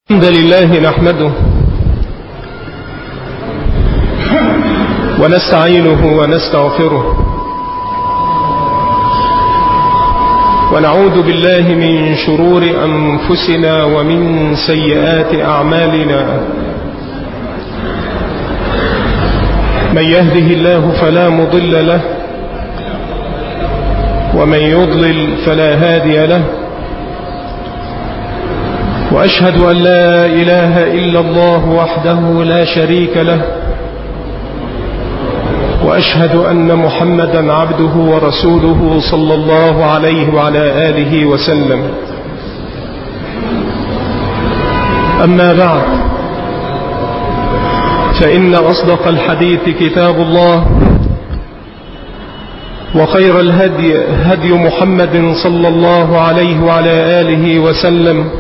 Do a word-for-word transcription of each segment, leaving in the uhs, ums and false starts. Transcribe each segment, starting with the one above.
الحمد لله نحمده ونستعينه ونستغفره ونعوذ بالله من شرور أنفسنا ومن سيئات أعمالنا. من يهده الله فلا مضل له ومن يضلل فلا هادي له، وأشهد أن لا إله إلا الله وحده لا شريك له، وأشهد أن محمدا عبده ورسوله صلى الله عليه وعلى آله وسلم. أما بعد، فإن أصدق الحديث كتاب الله، وخير الهدي هدي محمد صلى الله عليه وعلى آله وسلم،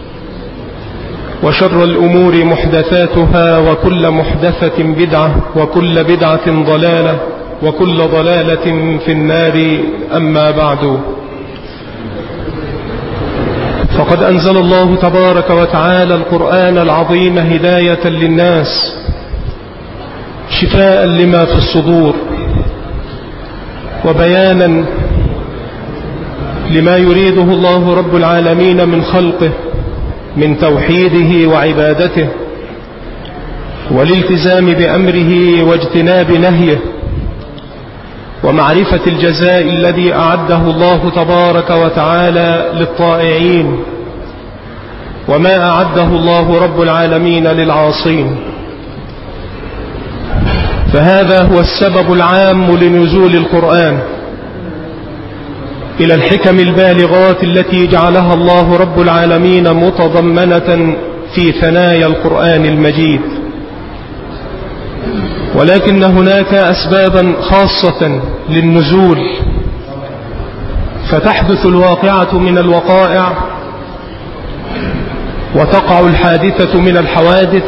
وشر الأمور محدثاتها، وكل محدثة بدعة، وكل بدعة ضلالة، وكل ضلالة في النار. أما بعد، فقد أنزل الله تبارك وتعالى القرآن العظيم هداية للناس، شفاء لما في الصدور، وبيانا لما يريده الله رب العالمين من خلقه من توحيده وعبادته، والالتزام بأمره واجتناب نهيه، ومعرفة الجزاء الذي أعده الله تبارك وتعالى للطائعين، وما أعده الله رب العالمين للعاصين. فهذا هو السبب العام لنزول القرآن، إلى الحكم البالغات التي جعلها الله رب العالمين متضمنة في ثنايا القرآن المجيد. ولكن هناك أسبابا خاصة للنزول، فتحدث الواقعة من الوقائع، وتقع الحادثة من الحوادث،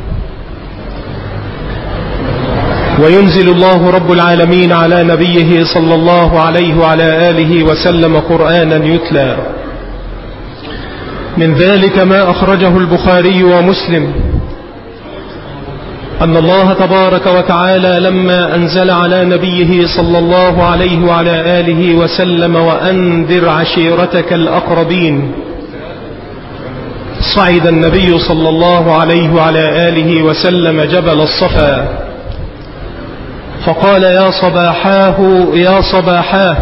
وينزل الله رب العالمين على نبيه صلى الله عليه وعلى آله وسلم قرآنا يتلى. من ذلك ما أخرجه البخاري ومسلم أن الله تبارك وتعالى لما أنزل على نبيه صلى الله عليه وعلى آله وسلم وأنذر عشيرتك الأقربين، صعد النبي صلى الله عليه وعلى آله وسلم جبل الصفا، فقال يا صباحاه يا صباحاه،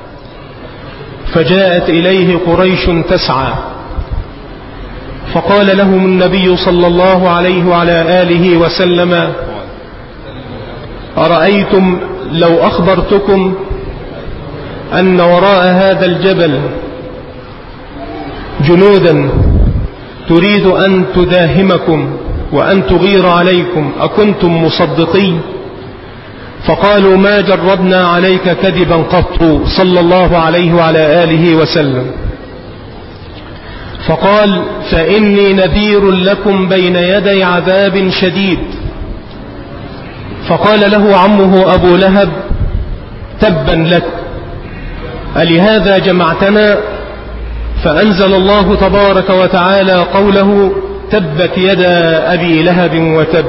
فجاءت إليه قريش تسعى، فقال لهم النبي صلى الله عليه وعلى آله وسلم: أرأيتم لو أخبرتكم أن وراء هذا الجبل جنودا تريد أن تداهمكم وأن تغير عليكم، أكنتم مصدقين؟ فقالوا ما جربنا عليك كذبا قط، صلى الله عليه وعلى آله وسلم. فقال: فإني نذير لكم بين يدي عذاب شديد. فقال له عمه أبو لهب: تبا لك، ألهذا جمعتنا؟ فأنزل الله تبارك وتعالى قوله: تبت يدا أبي لهب وتب.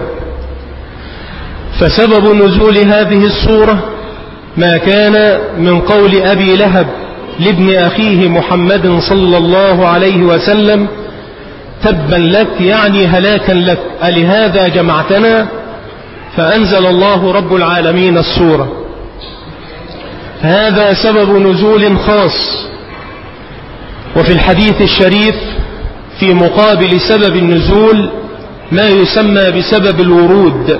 فسبب نزول هذه السورة ما كان من قول أبي لهب لابن أخيه محمد صلى الله عليه وسلم: تبا لك، يعني هلاكا لك، ألهذا جمعتنا؟ فأنزل الله رب العالمين السورة. هذا سبب نزول خاص. وفي الحديث الشريف في مقابل سبب النزول ما يسمى بسبب الورود.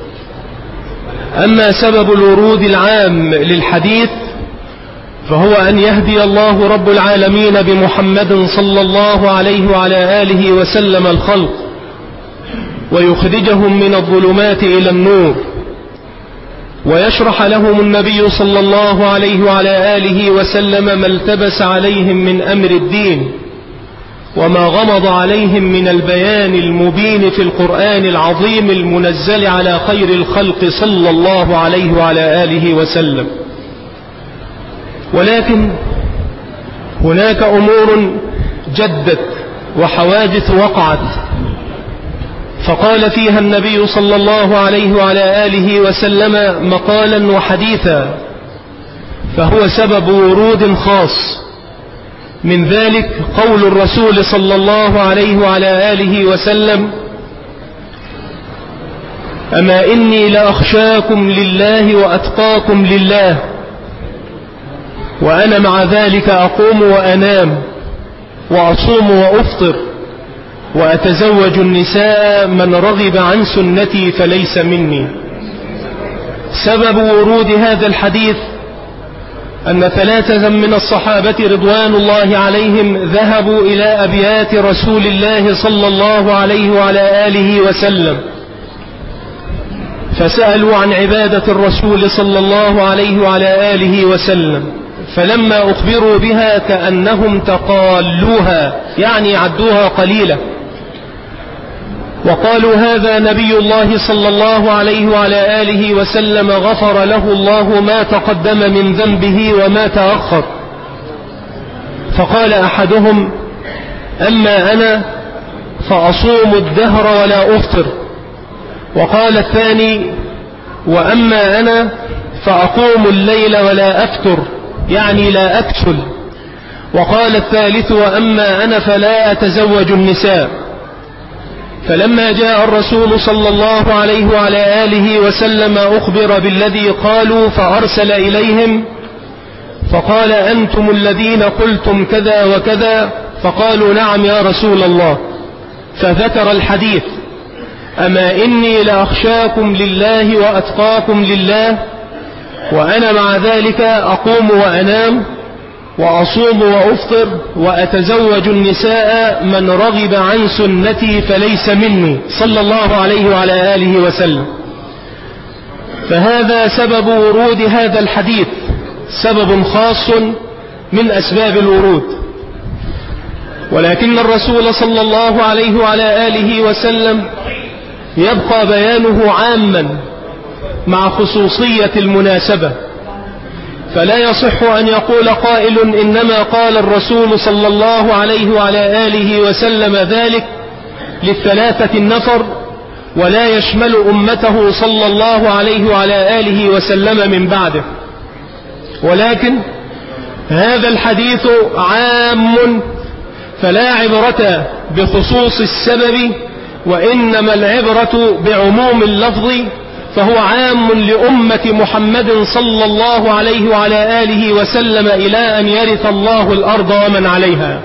أما سبب الورود العام للحديث فهو أن يهدي الله رب العالمين بمحمد صلى الله عليه وعلى آله وسلم الخلق، ويخرجهم من الظلمات إلى النور، ويشرح لهم النبي صلى الله عليه وعلى آله وسلم ما التبس عليهم من أمر الدين، وما غمض عليهم من البيان المبين في القرآن العظيم المنزل على خير الخلق صلى الله عليه وعلى آله وسلم. ولكن هناك أمور جدت وحوادث وقعت فقال فيها النبي صلى الله عليه وعلى آله وسلم مقالا وحديثا، فهو سبب ورود خاص. من ذلك قول الرسول صلى الله عليه وعلى آله وسلم: أما إني لأخشاكم لله وأتقاكم لله، وأنا مع ذلك أقوم وأنام وأصوم وأفطر وأتزوج النساء، من رغب عن سنتي فليس مني. سبب ورود هذا الحديث أن ثلاثة من الصحابة رضوان الله عليهم ذهبوا إلى أبيات رسول الله صلى الله عليه وعلى آله وسلم، فسألوا عن عبادة الرسول صلى الله عليه وعلى آله وسلم، فلما أخبروا بها كأنهم تقالوها، يعني عدوها قليلة، وقالوا: هذا نبي الله صلى الله عليه وعلى آله وسلم غفر له الله ما تقدم من ذنبه وما تأخر. فقال أحدهم: أما أنا فأصوم الدهر ولا أفطر. وقال الثاني: وأما أنا فأقوم الليل ولا أفتر، يعني لا أكسل. وقال الثالث: وأما أنا فلا أتزوج النساء. فلما جاء الرسول صلى الله عليه وعلى آله وسلم أخبر بالذي قالوا، فأرسل إليهم فقال: أنتم الذين قلتم كذا وكذا؟ فقالوا: نعم يا رسول الله. فذكر الحديث: أما إني لأخشاكم لله وأتقاكم لله، وأنا مع ذلك أقوم وأنام وأصوم وأفطر وأتزوج النساء، من رغب عن سنتي فليس مني، صلى الله عليه وعلى آله وسلم. فهذا سبب ورود هذا الحديث، سبب خاص من أسباب الورود. ولكن الرسول صلى الله عليه وعلى آله وسلم يبقى بيانه عاما مع خصوصية المناسبة، فلا يصح أن يقول قائل: إنما قال الرسول صلى الله عليه وعلى آله وسلم ذلك للثلاثة النفر، ولا يشمل أمته صلى الله عليه وعلى آله وسلم من بعده. ولكن هذا الحديث عام، فلا عبرة بخصوص السبب، وإنما العبرة بعموم اللفظ، فهو عام لأمة محمد صلى الله عليه وعلى آله وسلم إلى أن يرث الله الأرض ومن عليها.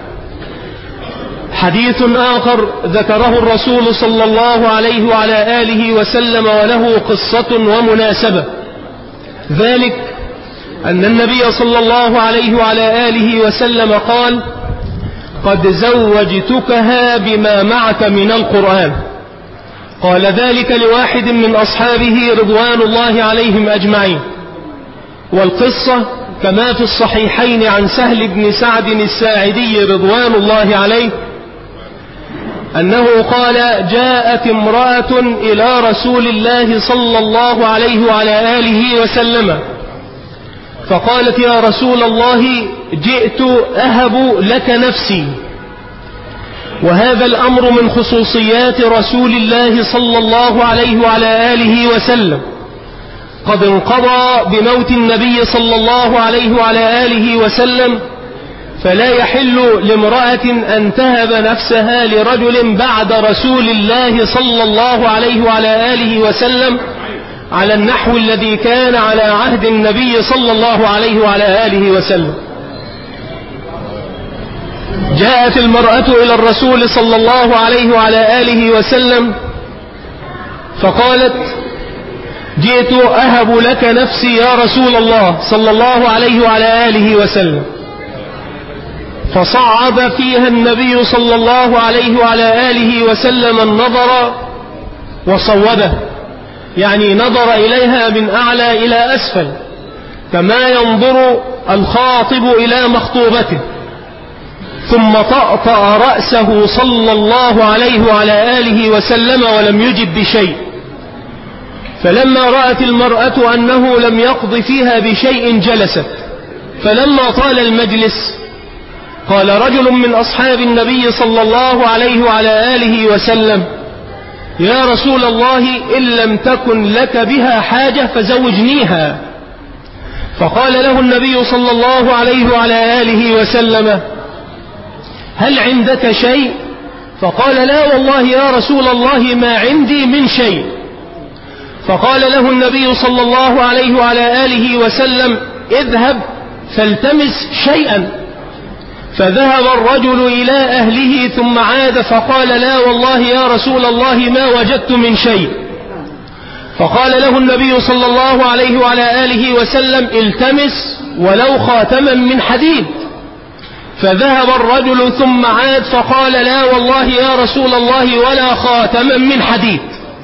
حديث آخر ذكره الرسول صلى الله عليه وعلى آله وسلم وله قصة ومناسبة، ذلك أن النبي صلى الله عليه وعلى آله وسلم قال: قد زوجتكها بما معك من القرآن. قال ذلك لواحد من أصحابه رضوان الله عليهم أجمعين. والقصة كما في الصحيحين عن سهل بن سعد الساعدي رضوان الله عليه أنه قال: جاءت امرأة إلى رسول الله صلى الله عليه وعلى آله وسلم فقالت: يا رسول الله، جئت أهب لك نفسي. وهذا الأمر من خصوصيات رسول الله صلى الله عليه وعلى آله وسلم، قد انقضى بموت النبي صلى الله عليه وعلى آله وسلم، فلا يحل لامرأة أن تهب نفسها لرجل بعد رسول الله صلى الله عليه وعلى آله وسلم على النحو الذي كان على عهد النبي صلى الله عليه وعلى آله وسلم. جاءت المرأة إلى الرسول صلى الله عليه وعلى آله وسلم فقالت: جئت أهب لك نفسي يا رسول الله صلى الله عليه وعلى آله وسلم. فصعد فيها النبي صلى الله عليه وعلى آله وسلم النظر وصوبه، يعني نظر إليها من أعلى إلى أسفل كما ينظر الخاطب إلى مخطوبته، ثم طأطأ رأسه صلى الله عليه وعلى آله وسلم ولم يجب بشيء. فلما رأت المرأة أنه لم يقض فيها بشيء جلست. فلما طال المجلس قال رجل من أصحاب النبي صلى الله عليه وعلى آله وسلم: يا رسول الله إن لم تكن لك بها حاجة فزوجنيها. فقال له النبي صلى الله عليه وعلى آله وسلم هل عندك شيء؟ فقال لا والله يا رسول الله ما عندي من شيء. فقال له النبي صلى الله عليه وعلى آله وسلم اذهب فالتمس شيئا. فذهب الرجل إلى أهله ثم عاد فقال لا والله يا رسول الله ما وجدت من شيء. فقال له النبي صلى الله عليه وعلى آله وسلم التمس ولو خاتما من حديد. فذهب الرجل ثم عاد فقال لا والله يا رسول الله ولا خاتما من حديد،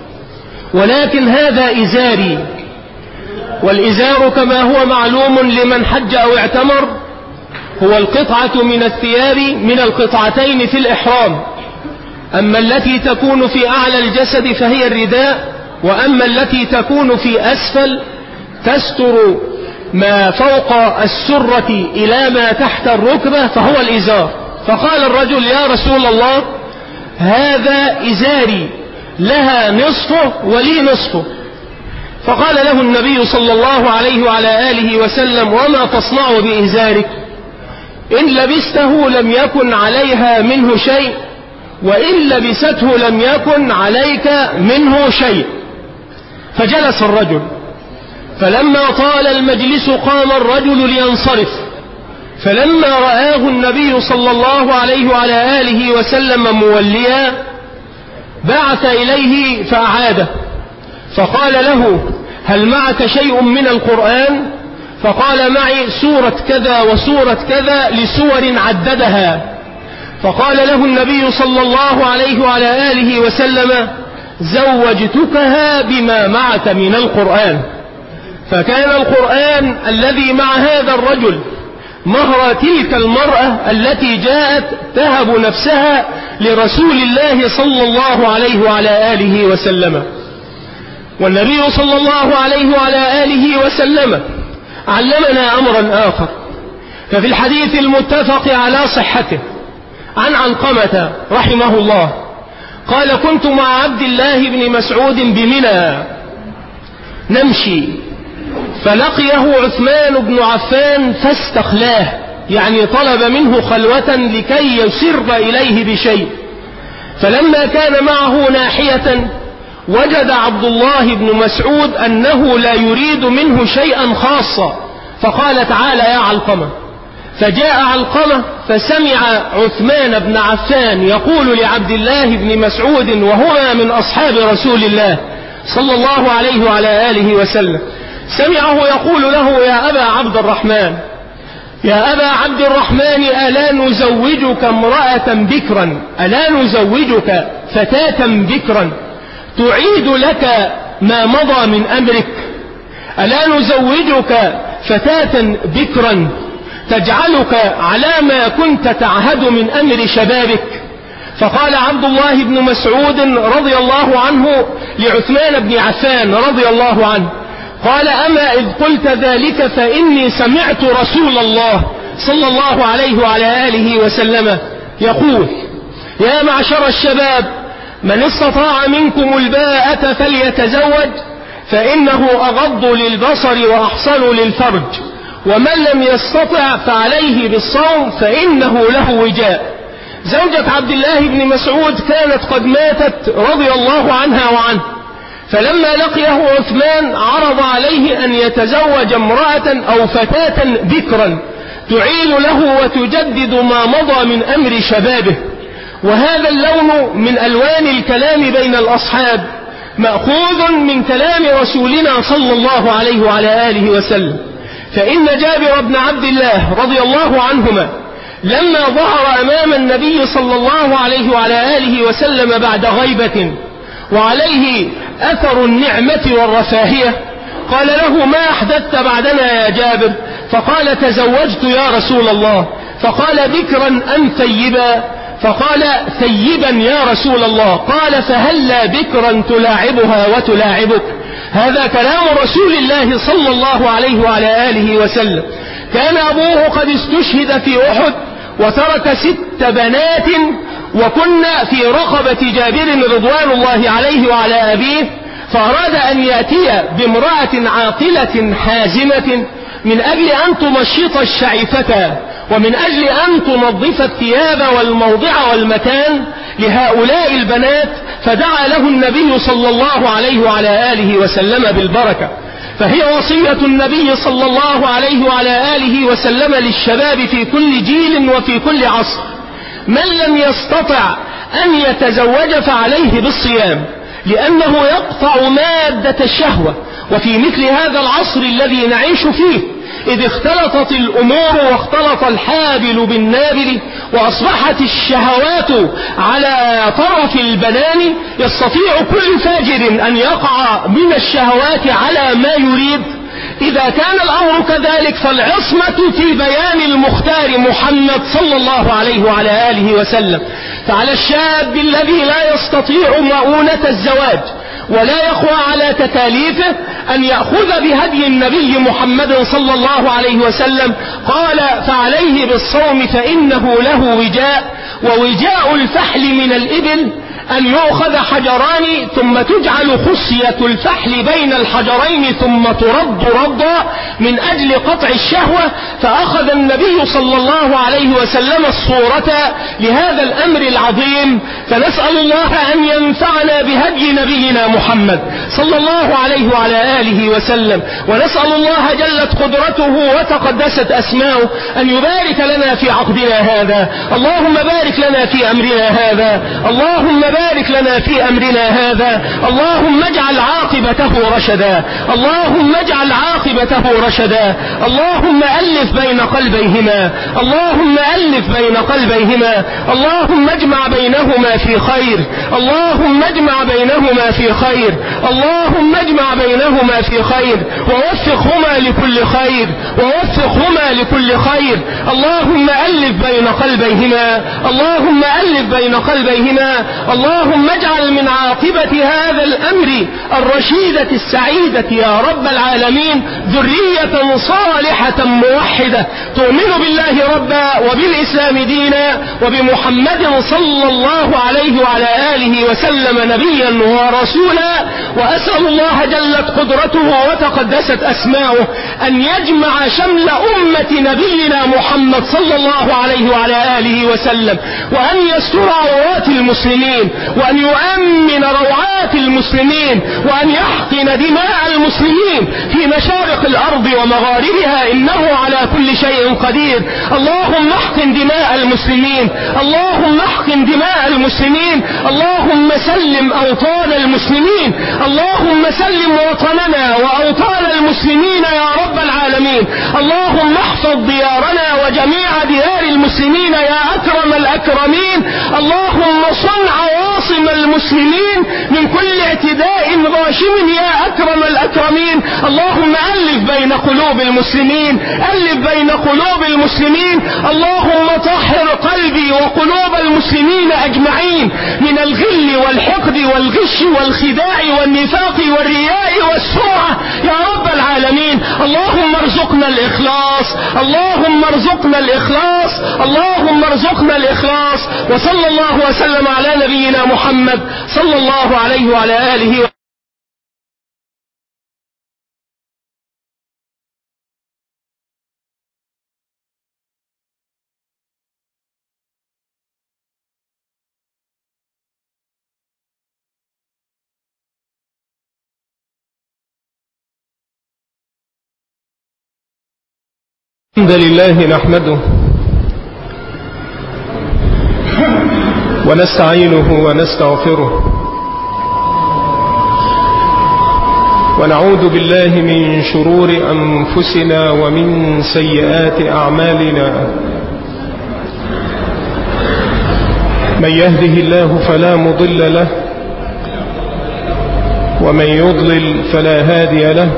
ولكن هذا إزاري. والإزار كما هو معلوم لمن حج أو اعتمر هو القطعة من الثياب من القطعتين في الإحرام. أما التي تكون في أعلى الجسد فهي الرداء، وأما التي تكون في أسفل تستر ما فوق السرة إلى ما تحت الركبة فهو الإزار. فقال الرجل يا رسول الله هذا إزاري لها نصفه ولي نصفه. فقال له النبي صلى الله عليه وعلى آله وسلم وما تصنع بإزارك؟ إن لبسته لم يكن عليها منه شيء، وإن لبسته لم يكن عليك منه شيء. فجلس الرجل، فلما طال المجلس قام الرجل لينصرف، فلما رآه النبي صلى الله عليه وعلى آله وسلم موليا بعث إليه فأعاده، فقال له هل معك شيء من القرآن؟ فقال معي سورة كذا وسورة كذا لسور عددها. فقال له النبي صلى الله عليه وعلى آله وسلم زوجتكها بما معك من القرآن. فكان القرآن الذي مع هذا الرجل مهر تلك المرأة التي جاءت تهب نفسها لرسول الله صلى الله عليه وعلى آله وسلم. والنبي صلى الله عليه وعلى آله وسلم علمنا أمرا آخر. ففي الحديث المتفق على صحته عن علقمة رحمه الله قال كنت مع عبد الله بن مسعود بمنى نمشي فلقيه عثمان بن عفان فاستخلاه، يعني طلب منه خلوة لكي يسر إليه بشيء. فلما كان معه ناحية وجد عبد الله بن مسعود أنه لا يريد منه شيئا خاصا، فقال تعالى يا علقمة. فجاء علقمة فسمع عثمان بن عفان يقول لعبد الله بن مسعود وهما من أصحاب رسول الله صلى الله عليه وعلى آله وسلم، سمعه يقول له يا أبا عبد الرحمن يا أبا عبد الرحمن ألا نزوجك امرأة بكرا، ألا نزوجك فتاة بكرا تعيد لك ما مضى من أمرك، ألا نزوجك فتاة بكرا تجعلك على ما كنت تعهد من أمر شبابك. فقال عبد الله بن مسعود رضي الله عنه لعثمان بن عفان رضي الله عنه قال أما إذ قلت ذلك فإني سمعت رسول الله صلى الله عليه وعلى آله وسلم يقول يا معشر الشباب من استطاع منكم الباءة فليتزوج فإنه أغض للبصر وأحصن للفرج، ومن لم يستطع فعليه بالصوم فإنه له وجاء. زوجة عبد الله بن مسعود كانت قد ماتت رضي الله عنها وعنه، فلما لقيه عثمان عرض عليه أن يتزوج امرأة أو فتاة بكرا تعيل له وتجدد ما مضى من أمر شبابه. وهذا اللون من ألوان الكلام بين الأصحاب مأخوذ من كلام رسولنا صلى الله عليه وعلى آله وسلم. فإن جابر بن عبد الله رضي الله عنهما لما ظهر أمام النبي صلى الله عليه وعلى آله وسلم بعد غيبة وعليه أثر النعمة والرفاهية قال له ما أحدثت بعدنا يا جابر؟ فقال تزوجت يا رسول الله. فقال بكرا أم ثيبا؟ فقال ثيبا يا رسول الله. قال فهلا بكرا تلاعبها وتلاعبك؟ هذا كلام رسول الله صلى الله عليه وعلى آله وسلم. كان أبوه قد استشهد في أحد وترك ست بنات وكنا في رقبة جابر رضوان الله عليه وعلى أبيه، فأراد أن يأتي بامرأة عاقلة حازمة من أجل أن تمشط الشعيفة ومن أجل أن تنظف الثياب والموضع والمكان لهؤلاء البنات، فدعا له النبي صلى الله عليه وعلى آله وسلم بالبركة. فهي وصية النبي صلى الله عليه وعلى آله وسلم للشباب في كل جيل وفي كل عصر: من لم يستطع أن يتزوج فعليه بالصيام، لأنه يقطع مادة الشهوة. وفي مثل هذا العصر الذي نعيش فيه، إذ اختلطت الأمور واختلط الحابل بالنابل وأصبحت الشهوات على طرف البنان، يستطيع كل فاجر أن يقع من الشهوات على ما يريد. إذا كان الأمر كذلك فالعصمة في بيان المختار محمد صلى الله عليه وعلى آله وسلم. فعلى الشاب الذي لا يستطيع مؤونة الزواج ولا يقوى على تكاليفه أن يأخذ بهدي النبي محمد صلى الله عليه وسلم. قال: فعليه بالصوم فإنه له وجاء، ووجاء الفحل من الإبل أن يؤخذ حجران ثم تجعل خصية الفحل بين الحجرين ثم ترد ردا من أجل قطع الشهوة. فأخذ النبي صلى الله عليه وسلم الصورة لهذا الأمر العظيم. فنسأل الله أن ينفعنا بهدي نبينا محمد صلى الله عليه وعلى آله وسلم، ونسأل الله جلت قدرته وتقدست أسماؤه أن يبارك لنا في عقدنا هذا. اللهم بارك لنا في أمرنا هذا، اللهم بارك لنا في أمرنا هذا، اللهم اجعل عاقبته رشدا، اللهم اجعل عاقبته رشدا، اللهم ألف بين قلبيهما، اللهم ألف بين قلبيهما، اللهم اجمع بينهما في خير، اللهم اجمع بينهما في خير، اللهم اجمع بينهما في خير، ووفقهما لكل خير، ووفقهما لكل خير. اللهم ألف بين قلبيهما، اللهم ألف بين قلبيهما، اللهم اجعل من عاقبة هذا الأمر الرشيدة السعيدة يا رب العالمين ذرية صالحة موحدة تؤمن بالله ربا وبالإسلام دينا وبمحمد صلى الله عليه وعلى آله وسلم نبيا ورسولا. وأسأل الله جلت قدرته وتقدست أسماؤه أن يجمع شمل أمة نبينا محمد صلى الله عليه وعلى آله وسلم، وأن يستر عورات المسلمين، وأن يؤمن روعات المسلمين، وأن يحقن دماء المسلمين في مشارق الأرض ومغاربها، إنه على كل شيء قدير. اللهم احقن دماء المسلمين، اللهم احقن دماء المسلمين، اللهم سلم أوطان المسلمين، اللهم سلم وطننا وأوطان المسلمين يا رب العالمين. اللهم احفظ ديارنا وجميع ديار المسلمين يا أكرم الأكرمين. اللهم صن عواصم المسلمين من كل اعتداء غاشم يا أكرم الأكرمين. اللهم ألف بين قلوب المسلمين، ألف بين قلوب المسلمين. اللهم طهر قلبي وقلوب المسلمين أجمعين من الغل والحقد والغش والخداع والنفاق والرياء والسمعة يا رب العالمين. اللهم ارزقنا الإخلاص، اللهم ارزقنا الإخلاص، اللهم ارزقنا الإخلاص. وصلى الله وسلم على نبينا محمد صلى الله عليه وعلى آله وسلم. الحمد لله نحمده ونستعينه ونستغفره ونعوذ بالله من شرور أنفسنا ومن سيئات أعمالنا. من يهده الله فلا مضل له ومن يضلل فلا هادي له،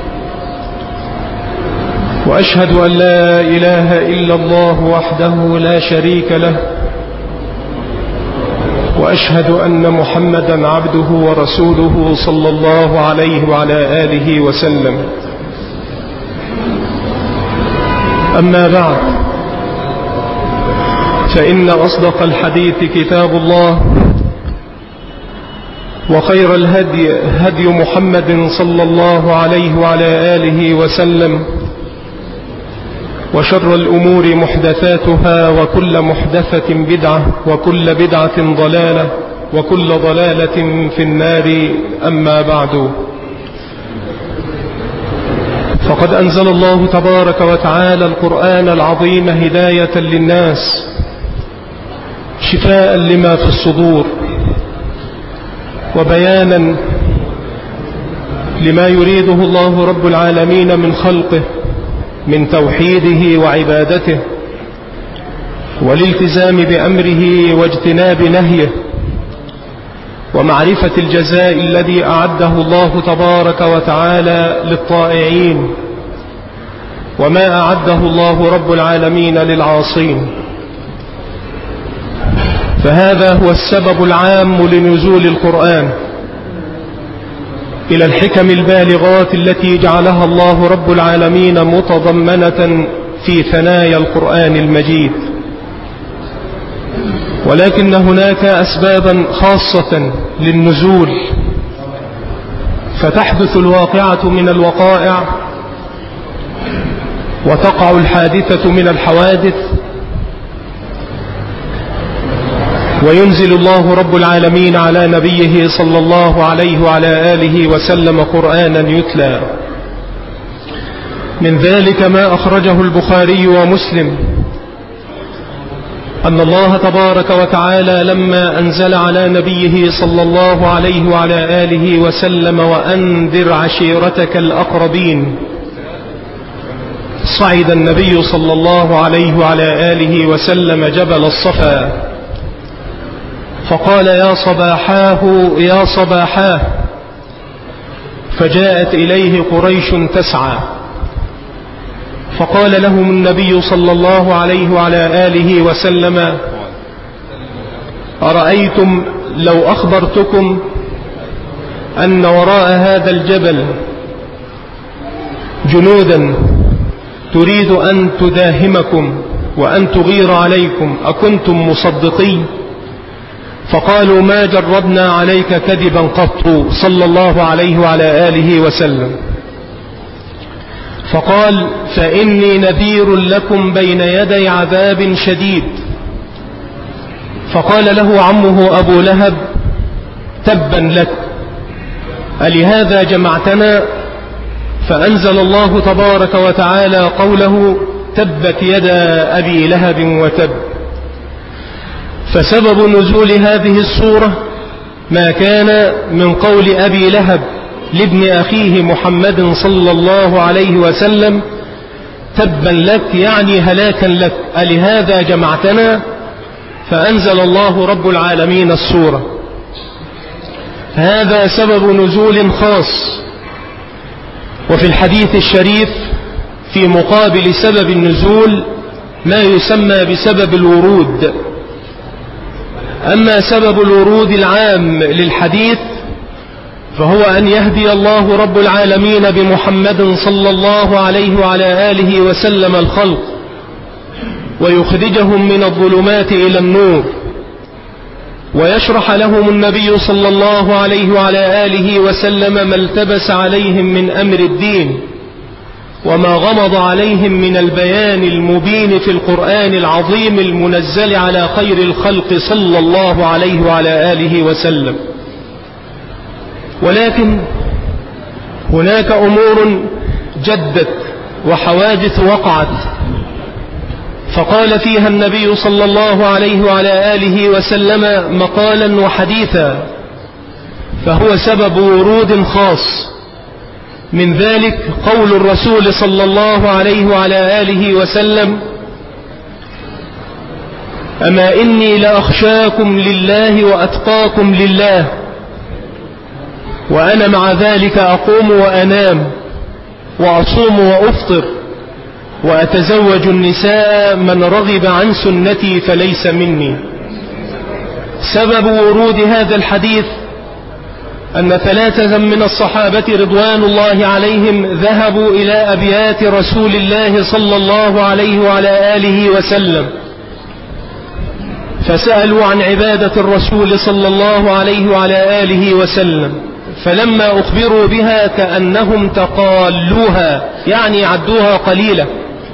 وأشهد أن لا إله إلا الله وحده لا شريك له، وأشهد أن محمدا عبده ورسوله صلى الله عليه وعلى آله وسلم. أما بعد، فإن أصدق الحديث كتاب الله، وخير الهدي هدي محمد صلى الله عليه وعلى آله وسلم، وشر الأمور محدثاتها، وكل محدثة بدعة، وكل بدعة ضلالة، وكل ضلالة في النار. أما بعد، فقد أنزل الله تبارك وتعالى القرآن العظيم هداية للناس، شفاء لما في الصدور، وبيانا لما يريده الله رب العالمين من خلقه من توحيده وعبادته، والالتزام بأمره واجتناب نهيه، ومعرفة الجزاء الذي أعده الله تبارك وتعالى للطائعين، وما أعده الله رب العالمين للعاصين. فهذا هو السبب العام لنزول القرآن، إلى الحكم البالغات التي جعلها الله رب العالمين متضمنة في ثنايا القرآن المجيد. ولكن هناك أسبابا خاصة للنزول، فتحدث الواقعة من الوقائع، وتقع الحادثة من الحوادث، وينزل الله رب العالمين على نبيه صلى الله عليه وعلى آله وسلم قرآنا يتلى. من ذلك ما أخرجه البخاري ومسلم أن الله تبارك وتعالى لما أنزل على نبيه صلى الله عليه وعلى آله وسلم وأنذر عشيرتك الأقربين، صعد النبي صلى الله عليه وعلى آله وسلم جبل الصفا، فقال يا صباحاه يا صباحاه، فجاءت إليه قريش تسعى، فقال لهم النبي صلى الله عليه وعلى آله وسلم: أرأيتم لو أخبرتكم أن وراء هذا الجبل جنودا تريد أن تداهمكم وأن تغير عليكم، أكنتم مصدقين؟ فقالوا ما جربنا عليك كذبا قط، صلى الله عليه وعلى آله وسلم. فقال: فإني نذير لكم بين يدي عذاب شديد. فقال له عمه أبو لهب: تبا لك، ألهذا جمعتنا؟ فأنزل الله تبارك وتعالى قوله: تبت يدا أبي لهب وتب. فسبب نزول هذه السورة ما كان من قول أبي لهب لابن أخيه محمد صلى الله عليه وسلم: تبا لك، يعني هلاكا لك، ألهذا جمعتنا؟ فأنزل الله رب العالمين السورة. هذا سبب نزول خاص. وفي الحديث الشريف في مقابل سبب النزول ما يسمى بسبب الورود. أما سبب الورود العام للحديث فهو أن يهدي الله رب العالمين بمحمد صلى الله عليه وعلى آله وسلم الخلق، ويخرجهم من الظلمات إلى النور، ويشرح لهم النبي صلى الله عليه وعلى آله وسلم ما التبس عليهم من أمر الدين، وما غمض عليهم من البيان المبين في القرآن العظيم المنزل على خير الخلق صلى الله عليه وعلى آله وسلم. ولكن هناك أمور جدت وحوادث وقعت فقال فيها النبي صلى الله عليه وعلى آله وسلم مقالا وحديثا، فهو سبب ورود خاص. من ذلك قول الرسول صلى الله عليه وعلى آله وسلم: أما إني لأخشاكم لله وأتقاكم لله، وأنا مع ذلك أقوم وأنام وأصوم وأفطر وأتزوج النساء، من رغب عن سنتي فليس مني. سبب ورود هذا الحديث أن ثلاثة من الصحابة رضوان الله عليهم ذهبوا إلى أبيات رسول الله صلى الله عليه وعلى آله وسلم فسألوا عن عبادة الرسول صلى الله عليه وعلى آله وسلم، فلما أخبروا بها كأنهم تقالوها، يعني عدوها قليلة،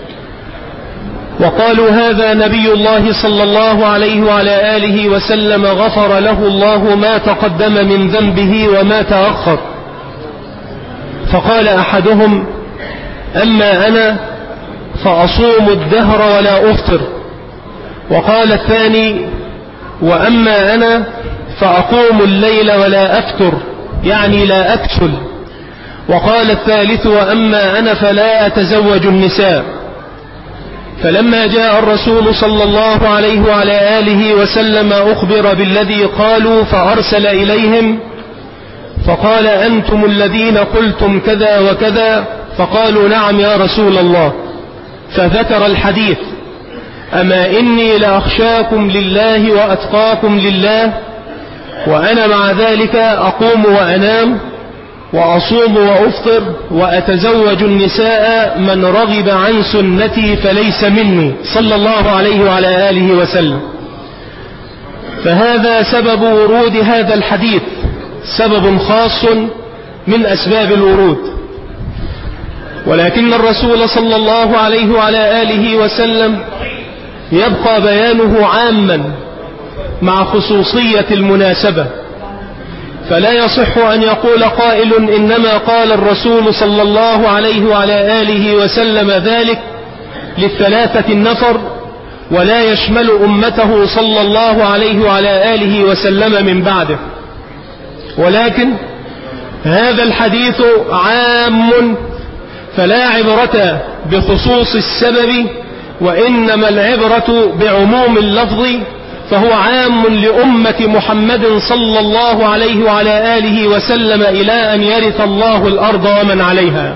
وقالوا هذا نبي الله صلى الله عليه وعلى آله وسلم غفر له الله ما تقدم من ذنبه وما تأخر. فقال أحدهم: أما أنا فأصوم الدهر ولا أفطر. وقال الثاني: وأما أنا فأقوم الليل ولا أفتر، يعني لا أكسل. وقال الثالث: وأما أنا فلا أتزوج النساء. فلما جاء الرسول صلى الله عليه وعلى آله وسلم أخبر بالذي قالوا، فأرسل إليهم فقال: أنتم الذين قلتم كذا وكذا؟ فقالوا: نعم يا رسول الله. فذكر الحديث: أما إني لأخشاكم لله وأتقاكم لله، وأنا مع ذلك أقوم وأنام وأصوم وأفطر وأتزوج النساء، من رغب عن سنتي فليس مني، صلى الله عليه وعلى آله وسلم. فهذا سبب ورود هذا الحديث، سبب خاص من أسباب الورود. ولكن الرسول صلى الله عليه وعلى آله وسلم يبقى بيانه عاما مع خصوصية المناسبة، فلا يصح أن يقول قائل إنما قال الرسول صلى الله عليه وعلى آله وسلم ذلك للثلاثة النفر، ولا يشمل أمته صلى الله عليه وعلى آله وسلم من بعده. ولكن هذا الحديث عام، فلا عبرة بخصوص السبب، وإنما العبرة بعموم اللفظ، فهو عام لأمة محمد صلى الله عليه وعلى آله وسلم إلى أن يرث الله الأرض ومن عليها.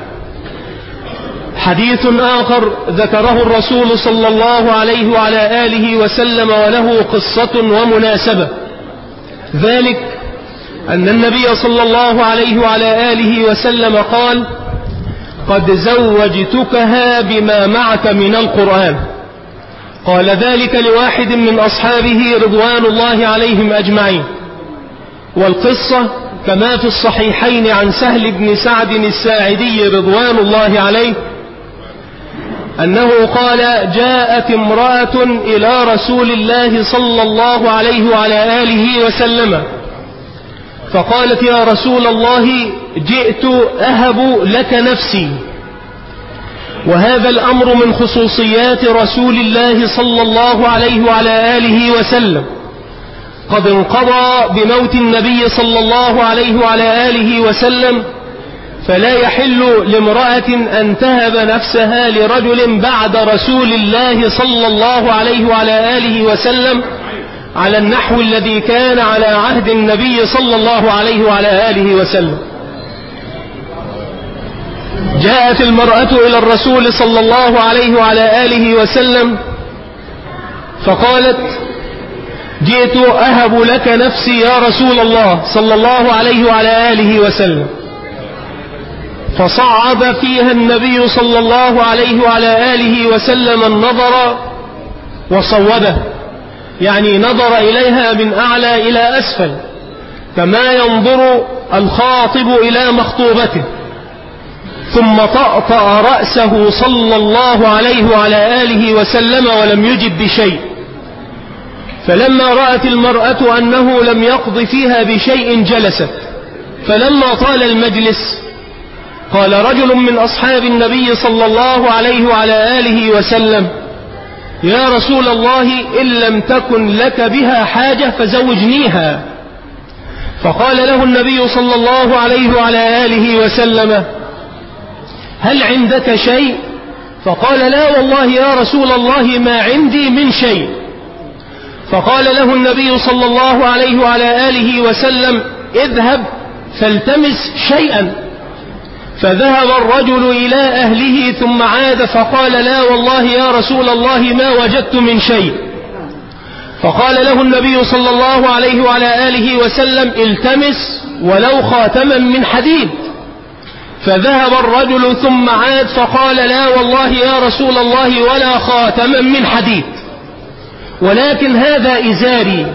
حديث آخر ذكره الرسول صلى الله عليه وعلى آله وسلم وله قصة ومناسبة، ذلك أن النبي صلى الله عليه وعلى آله وسلم قال: قد زوجتكها بما معك من القرآن. قال ذلك لواحد من أصحابه رضوان الله عليهم أجمعين. والقصة كما في الصحيحين عن سهل بن سعد الساعدي رضوان الله عليه أنه قال: جاءت امرأة إلى رسول الله صلى الله عليه وعلى آله وسلم فقالت: يا رسول الله، جئت أهب لك نفسي. وهذا الأمر من خصوصيات رسول الله صلى الله عليه وعلى آله وسلم، قد انقضى بموت النبي صلى الله عليه وعلى آله وسلم، فلا يحل لامرأة أن تهب نفسها لرجل بعد رسول الله صلى الله عليه وعلى آله وسلم على النحو الذي كان على عهد النبي صلى الله عليه وعلى آله وسلم. جاءت المرأة إلى الرسول صلى الله عليه وعلى آله وسلم فقالت: جئت أهب لك نفسي يا رسول الله صلى الله عليه وعلى آله وسلم. فصعد فيها النبي صلى الله عليه وعلى آله وسلم النظر وصوبه، يعني نظر إليها من أعلى إلى أسفل كما ينظر الخاطب إلى مخطوبته، ثم طأطأ رأسه صلى الله عليه وعلى آله وسلم ولم يجب بشيء. فلما رأت المرأة أنه لم يقض فيها بشيء جلست. فلما طال المجلس قال رجل من أصحاب النبي صلى الله عليه وعلى آله وسلم: يا رسول الله، إن لم تكن لك بها حاجة فزوجنيها. فقال له النبي صلى الله عليه وعلى آله وسلم: هل عندك شيء؟ فقال: لا والله يا رسول الله، ما عندي من شيء. فقال له النبي صلى الله عليه وعلى آله وسلم: اذهب فالتمس شيئا. فذهب الرجل إلى أهله ثم عاد فقال: لا والله يا رسول الله، ما وجدت من شيء. فقال له النبي صلى الله عليه وعلى آله وسلم: التمس ولو خاتما من حديد. فذهب الرجل ثم عاد فقال: لا والله يا رسول الله، ولا خاتما من حديد. ولكن هذا إزاري.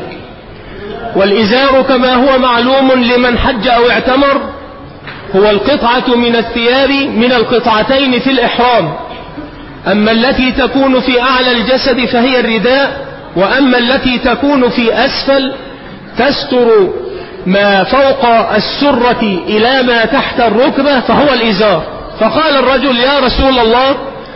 والإزار كما هو معلوم لمن حج أو اعتمر هو القطعة من الثياب من القطعتين في الإحرام. أما التي تكون في أعلى الجسد فهي الرداء، وأما التي تكون في أسفل تستر ما فوق السرة إلى ما تحت الركبة فهو الإزار. فقال الرجل: يا رسول الله،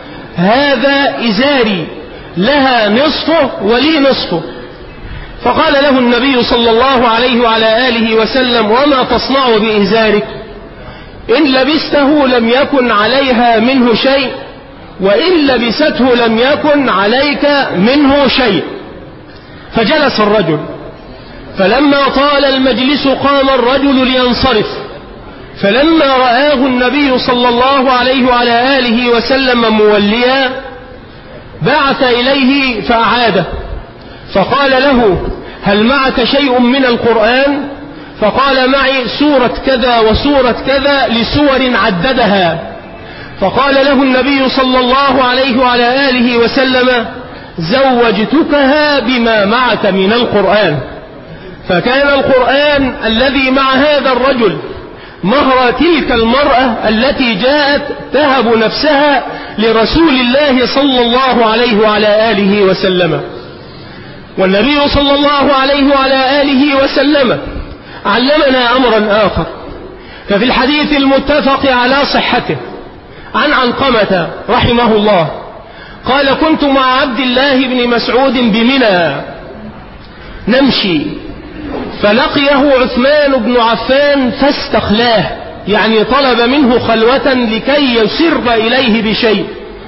هذا إزاري، لها نصفه ولي نصفه. فقال له النبي صلى الله عليه وعلى آله وسلم: وما تصنع بإزارك؟ إن لبسته لم يكن عليها منه شيء، وإن لبسته لم يكن عليك منه شيء. فجلس الرجل، فلما طال المجلس قام الرجل لينصرف، فلما رآه النبي صلى الله عليه وعلى آله وسلم موليا بعث إليه فأعاده، فقال له: هل معك شيء من القرآن؟ فقال: معي سورة كذا وسورة كذا، لسور عددها. فقال له النبي صلى الله عليه وعلى آله وسلم: زوجتكها بما معك من القرآن. فكان القرآن الذي مع هذا الرجل مهر تلك المرأة التي جاءت تهب نفسها لرسول الله صلى الله عليه وعلى آله وسلم. والنبي صلى الله عليه وعلى آله وسلم علمنا أمرا آخر. ففي الحديث المتفق على صحته عن علقمة رحمه الله قال: كنت مع عبد الله بن مسعود بمنى نمشي، فلقيه عثمان بن عفان فاستخلاه، يعني طلب منه خلوة لكي يسر إليه بشيء.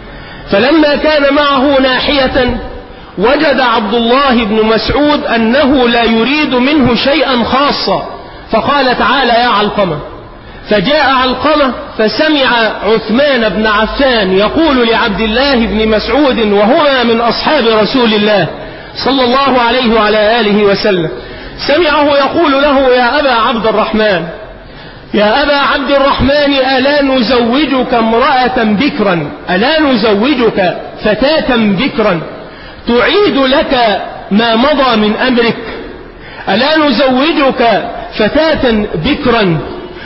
فلما كان معه ناحية وجد عبد الله بن مسعود أنه لا يريد منه شيئا خاصا، فقال: تعال يا علقمة. فجاء علقمة فسمع عثمان بن عفان يقول لعبد الله بن مسعود، وهما من أصحاب رسول الله صلى الله عليه وعلى آله وسلم، سمعه يقول له: يا أبا عبد الرحمن، يا أبا عبد الرحمن، ألا نزوجك امرأة بكرا، ألا نزوجك فتاة بكرا تعيد لك ما مضى من أمرك؟ ألا نزوجك فتاة بكرا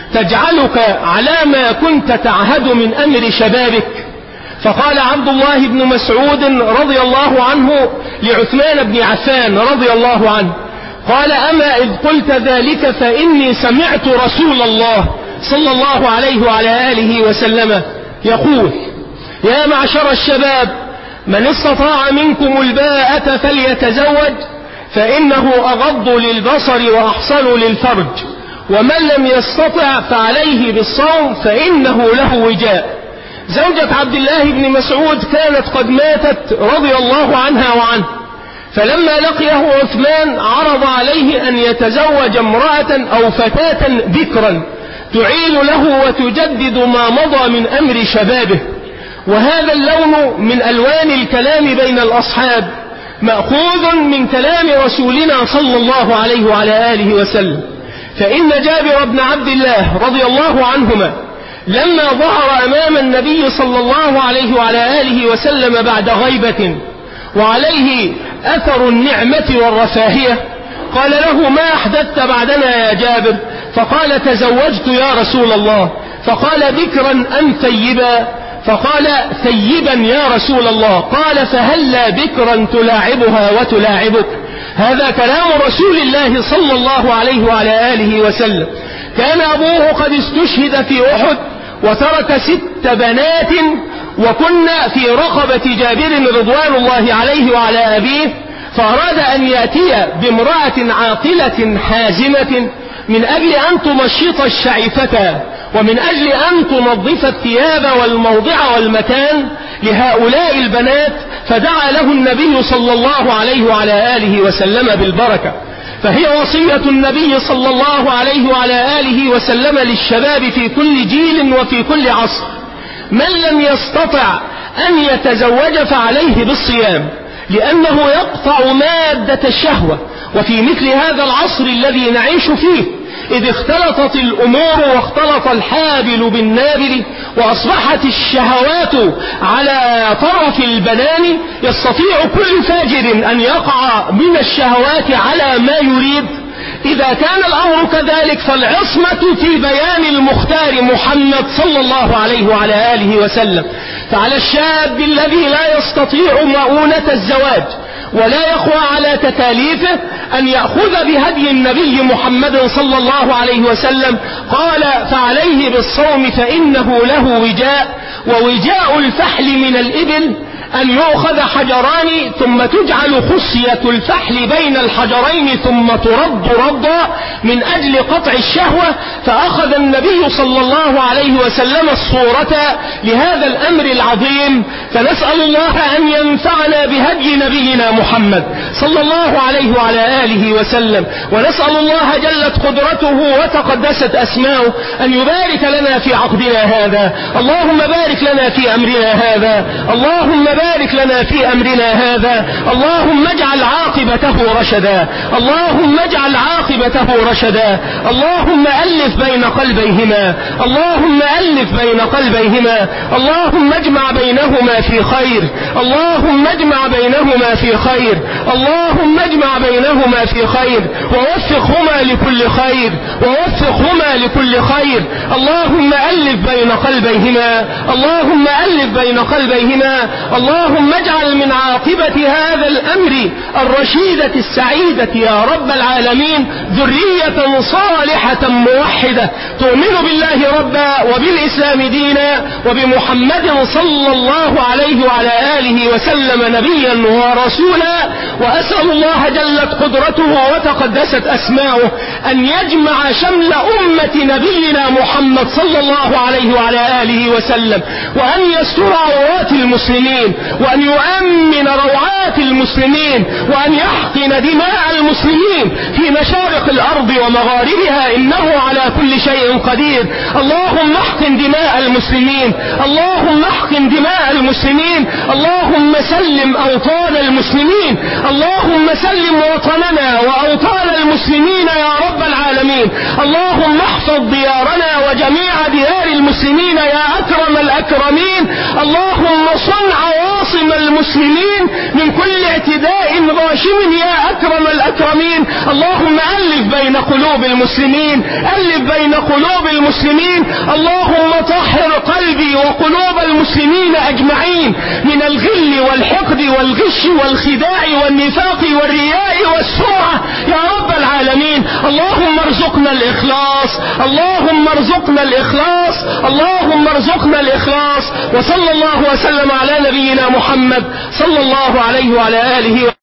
تجعلك على ما كنت تعهد من أمر شبابك؟ فقال عبد الله بن مسعود رضي الله عنه لعثمان بن عفان رضي الله عنه، قال: أما إذ قلت ذلك فإني سمعت رسول الله صلى الله عليه وعلى آله وسلم يقول: يا معشر الشباب، من استطاع منكم الباءة فليتزوج، فإنه أغض للبصر وأحصن للفرج، ومن لم يستطع فعليه بالصوم فإنه له وجاء. زوجة عبد الله بن مسعود كانت قد ماتت رضي الله عنها وعنه، فلما لقيه عثمان عرض عليه أن يتزوج امرأة أو فتاة بكرا تعيل له وتجدد ما مضى من أمر شبابه. وهذا اللون من ألوان الكلام بين الأصحاب مأخوذ من كلام رسولنا صلى الله عليه وعلى آله وسلم. فإن جابر بن عبد الله رضي الله عنهما لما ظهر أمام النبي صلى الله عليه وعلى آله وسلم بعد غيبة وعليه أثر النعمة والرفاهية قال له: ما أحدثت بعدنا يا جابر؟ فقال: تزوجت يا رسول الله. فقال: بكرا أم ثيبا؟ فقال: ثيبا يا رسول الله. قال: فهلا بكرا تلاعبها وتلاعبك؟ هذا كلام رسول الله صلى الله عليه وعلى آله وسلم. كان أبوه قد استشهد في أحد وترك ست بنات، وكن في رقبة جابر رضوان الله عليه وعلى أبيه، فأراد أن يأتي بامرأة عاقلة حازمة من أجل أن تمشط الشعيفة، ومن أجل أن تنظف الثياب والموضع والمكان لهؤلاء البنات، فدعا له النبي صلى الله عليه وعلى آله وسلم بالبركة. فهي وصية النبي صلى الله عليه وعلى آله وسلم للشباب في كل جيل وفي كل عصر: من لم يستطع أن يتزوج فعليه بالصيام، لأنه يقطع مادة الشهوة. وفي مثل هذا العصر الذي نعيش فيه إذ اختلطت الأمور واختلط الحابل بالنابل وأصبحت الشهوات على طرف البنان، يستطيع كل فاجر أن يقع من الشهوات على ما يريد. إذا كان الأمر كذلك فالعصمة في بيان المختار محمد صلى الله عليه وعلى آله وسلم. فعلى الشاب الذي لا يستطيع مؤونة الزواج ولا يقوى على تكاليفه أن يأخذ بهدي النبي محمد صلى الله عليه وسلم. قال فعليه بالصوم فإنه له وجاء، ووجاء الفحل من الإبل أن يؤخذ حجران ثم تجعل خصية الفحل بين الحجرين ثم ترد ردا من أجل قطع الشهوة. فأخذ النبي صلى الله عليه وسلم الصورة لهذا الأمر العظيم. فنسأل الله أن ينفعنا بهدي نبينا محمد صلى الله عليه وعلى آله وسلم، ونسأل الله جلت قدرته وتقدست أسماؤه أن يبارك لنا في عقدنا هذا. اللهم بارك لنا في أمرنا هذا، اللهم بارك لنا في أمرنا هذا، اللهم اجعل عاقبته رشدا، اللهم اجعل عاقبته رشدا، اللهم ألف بين قلبيهما، اللهم ألف بين قلبيهما، اللهم اجمع بينهما في خير، اللهم اجمع بينهما في خير، اللهم اجمع بينهما في خير، ووفقهما لكل خير، ووفقهما لكل خير. اللهم ألف بين قلبيهما، اللهم ألف بين قلبيهما، اللهم اجعل من عاقبة هذا الأمر الرشيدة السعيدة يا رب العالمين ذرية صالحة موحدة تؤمن بالله ربا وبالإسلام دينا وبمحمد صلى الله عليه وعلى آله وسلم نبيا ورسولا. وأسأل الله جلت قدرته وتقدست أسماؤه أن يجمع شمل أمة نبينا محمد صلى الله عليه وعلى آله وسلم، وأن يستر عورات المسلمين، وأن يؤمن روعات المسلمين، وأن يحقن دماء المسلمين في مشارق الأرض ومغاربها إنه على كل شيء قدير. اللهم احقن دماء المسلمين، اللهم احقن دماء المسلمين، اللهم سلم أوطان المسلمين، اللهم سلم وطننا وأوطان المسلمين يا رب العالمين. اللهم احفظ ديارنا وجميع ديار المسلمين يا أكرم الأكرمين. اللهم صن عواصم المسلمين من كل اعتداء غاشم يا أكرم الأكرمين. اللهم ألف بين قلوب المسلمين، ألف بين قلوب المسلمين. اللهم طهر قلبي وقلوب المسلمين أجمعين من الغل والحقد والغش والخداع والنفاق والرياء والسمعة يا رب العالمين. اللهم ارزقنا الإخلاص، اللهم ارزقنا الإخلاص، اللهم ارزقنا الإخلاص. وصلى الله وسلم على نبينا محمد صلى الله عليه وعلى آله